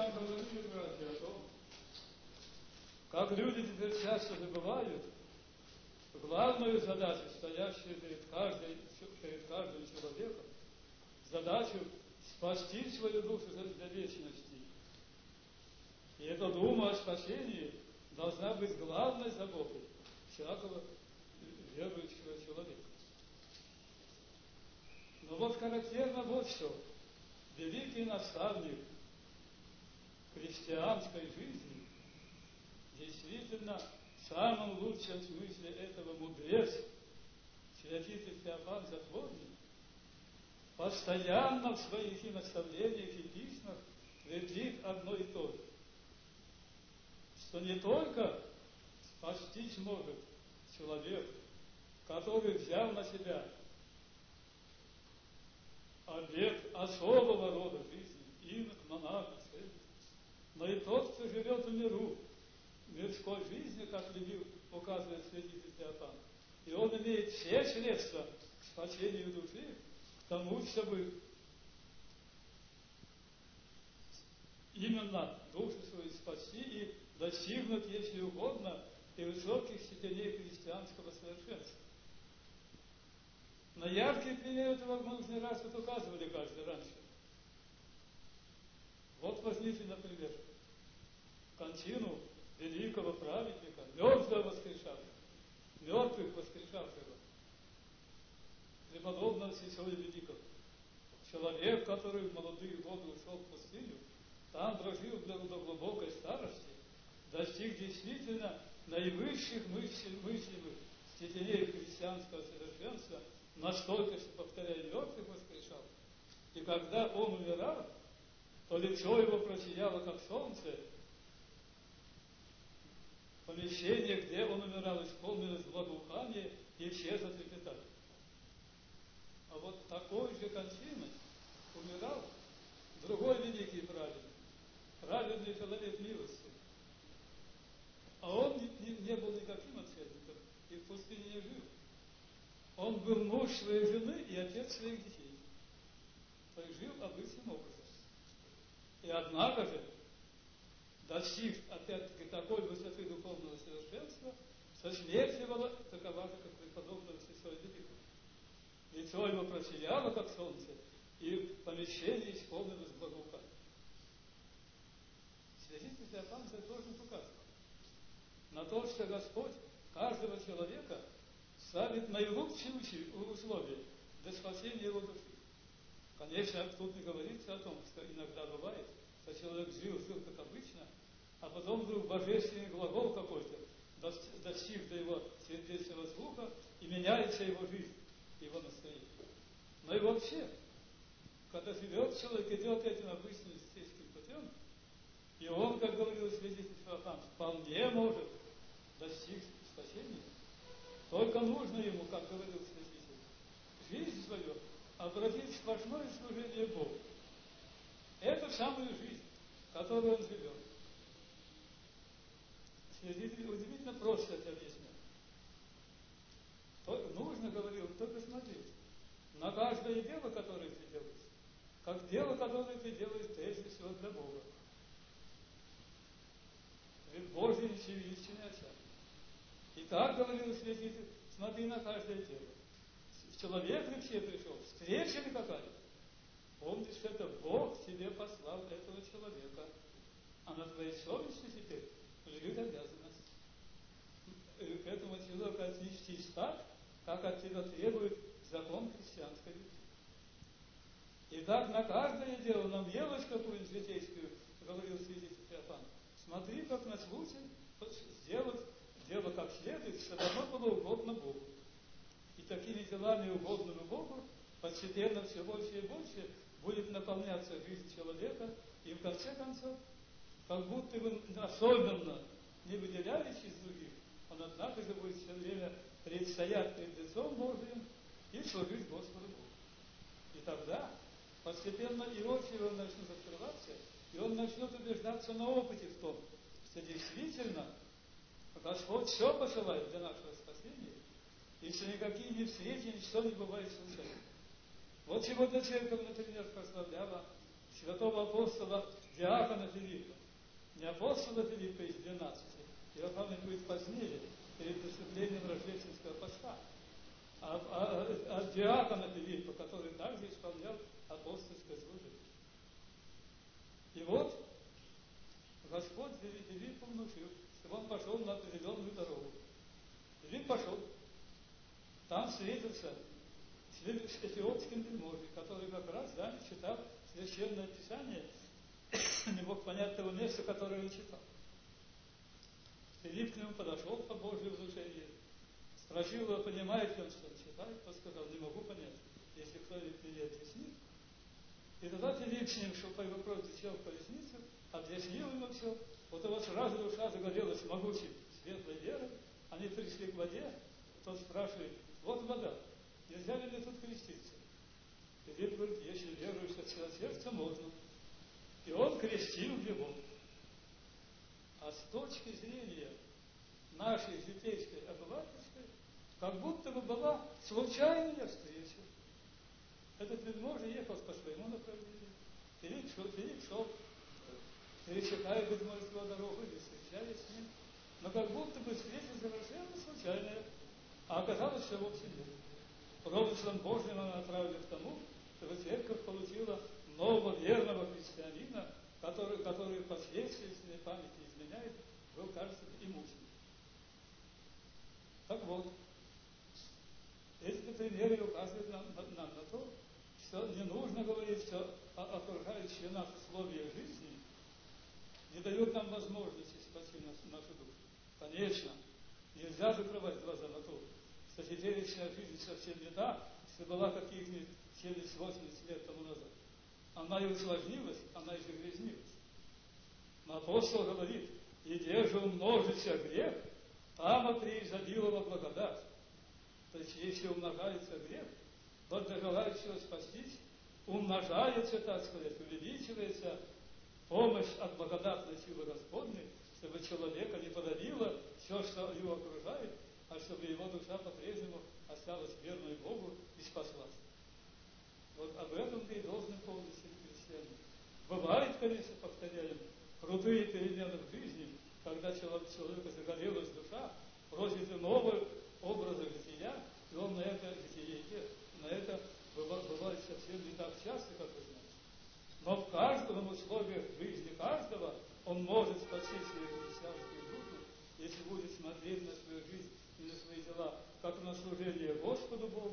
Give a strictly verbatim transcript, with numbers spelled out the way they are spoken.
вам говорили, братья, о том, как люди теперь часто забывают главную задачу, стоящую перед, каждой, перед каждым человеком, задачу спасти свою душу для вечности. И эта дума о спасении должна быть главной заботой всякого верующего человека. Но вот характерно вот что. Великий наставник христианской жизни, действительно, в самом лучшем смысле этого мудрец, святитель Феофан Затворник, постоянно в своих и наставлениях и письмах твердит одно и то же, что не только спастись может человек, который взял на себя обет особого рода жизни, инок, монах, цель, но и тот, кто живет в миру, мирской жизни, как любил указывает святитель Феофан, и он имеет все средства к спасению души, к тому, чтобы именно душу свою спасти и достигнуть, если угодно, и высоких степеней христианского совершенства. На яркий пример этого мы уже не раз вот указывали каждый раньше. Вот возьмите, например, кончину великого праведника, мертвого воскрешавшего, мертвых воскрешавшего, преподобного Сесоя Великого. Человек, который в молодые годы ушел в пустыню, там прожил до глубокой старости, достиг действительно наивысших мыслимых степеней христианского совершенства, настолько, что, повторяя, мертвых воскрешал. И когда он умирал, то лицо его просияло, как солнце. Помещение, где он умирал, исполнилось благоухание, и все затрепетали. А вот такой же кончиной умирал другой великий праведник, праведный человек милости. А он не, не, не был никаким отшельником и в пустыне не жил. Он был муж своей жены и отец своих детей. То есть жил обычным образом. И однако же, достиг опять-таки такой высоты духовного совершенства, со смертью была такова же, как преподобного Сесоя Великого. Лицо его просияло, как солнце, и помещение исполнилось благоуханием. Святитель Феофан Затворник указывал на то, что Господь каждого человека ставит наилучшие условия для спасения его души. Конечно, тут не говорится о том, что иногда бывает, что человек жил, жил как обычно, а потом вдруг божественный глагол какой-то достиг до его сердечного слуха, и меняется его жизнь, его настроение. Но и вообще, когда живет человек, идет этим обычным естественным путем, и он, как говорил святитель Феофан, вполне может достичь спасения. Только нужно ему, как говорил святитель, жизнь свою обратить в сплошное служение Богу. Эту самую жизнь, которую он живет. Святитель удивительно просто это объясняет. Нужно, говорил, только смотреть на каждое дело, которое ты делаешь, как дело, которое ты делаешь прежде всего для Бога. Ведь Божий нечевидный Отец. И так, говорил святитель, смотри на каждое дело. Человек ли к тебе пришел? Встреча ли какая? Помнишь, это Бог тебе послал этого человека. А на твоей совести теперь лежит обязанность к этому человеку отнестись так, как от тебя требует закон христианской любви. И так на каждое дело, на мелочь какую-нибудь житейскую, говорил святитель Феофан, смотри, как на случай сделать дело как следует, чтобы оно было угодно Богу. И такими делами угодными Богу постепенно все больше и больше будет наполняться жизнь человека, и в конце концов, как будто бы особенно не выделяясь из других, он однако же будет все время предстоять перед лицом Божиим и служить Господу Богу. И тогда постепенно и очи его начнут открываться, и он начнет убеждаться на опыте в том, что действительно Господь все посылает для нашего спасения, и что никакие встречи, ничто не бывает случайно. Вот сегодня церковь, например, прославляла святого апостола диакона Филиппа, не апостола Филиппа из двенадцати, его главное будет позднее, перед наступлением рождественского поста, а, а, а диакона Филиппа, который также исполнял апостольское служение. И вот Господь Филиппу внушил, чтобы он пошел на определенную дорогу. Филипп пошел. Там встретился с эфиопским вельможей, который как раз да, читал Священное Писание, не мог понять того места, которое он читал. Филипп к нему подошел по Божьему внушению, спросил его, понимает ли он, что он читает, тот сказал, не могу понять, если кто-нибудь мне объяснит. И тогда Филипп с ним, чтобы по его просьбе сел в колесницу, объяснил ему все. Вот его сразу душа загорелась могучей светлой верой. Они пришли к воде, тот спрашивает, вот вода, нельзя ли мне тут креститься? Филипп говорит, если веруешь от всего сердца, можно. И он крестил его. А с точки зрения нашей житейской, обывательской, как будто бы была случайная встреча. Этот вельможа ехал по своему направлению. Филипп шел, Филипп шел, пересекая, быть может, его дорогу или встречаясь с ним. Но как будто бы встреча совершенно случайная, а оказалось, что вовсе нет. Промыслом Божьим она направлена к тому, чтобы церковь получила нового верного христианина, который, который впоследствии, если мне память не изменяет, был, кажется, и мученик. Так вот, эти примеры указывают нам, нам, нам на то, что не нужно говорить, что окружающие нас условия жизни не дают нам возможности спасти нашу душу. Конечно, нельзя закрывать глаза на то, что теперешняя жизнь совсем не та, что была каких-нибудь семьдесят-восемьдесят лет тому назад. Она и усложнилась, она и загрязнилась. Но апостол говорит, и где же умножится грех, там преизобиловала благодать. То есть, если умножается грех, то для желающего спастись умножается, так сказать, увеличивается помощь от благодатной силы Господней, чтобы человека не подавило все, что его окружает, а чтобы его душа по-прежнему осталась верной Богу и спаслась. Вот об этом ты и должен помнить, христианин. Бывает, конечно, повторяем, крутые перемены в жизни, когда человека загорелась душа, просит иного образа жития, и он на это житие идет. На это бывает совсем не так часто, как вы знаете. Но в каждом условиях жизни каждого он может спасти свою христианскую душу, если будет смотреть на свою жизнь и на свои дела, как на служение Господу Богу,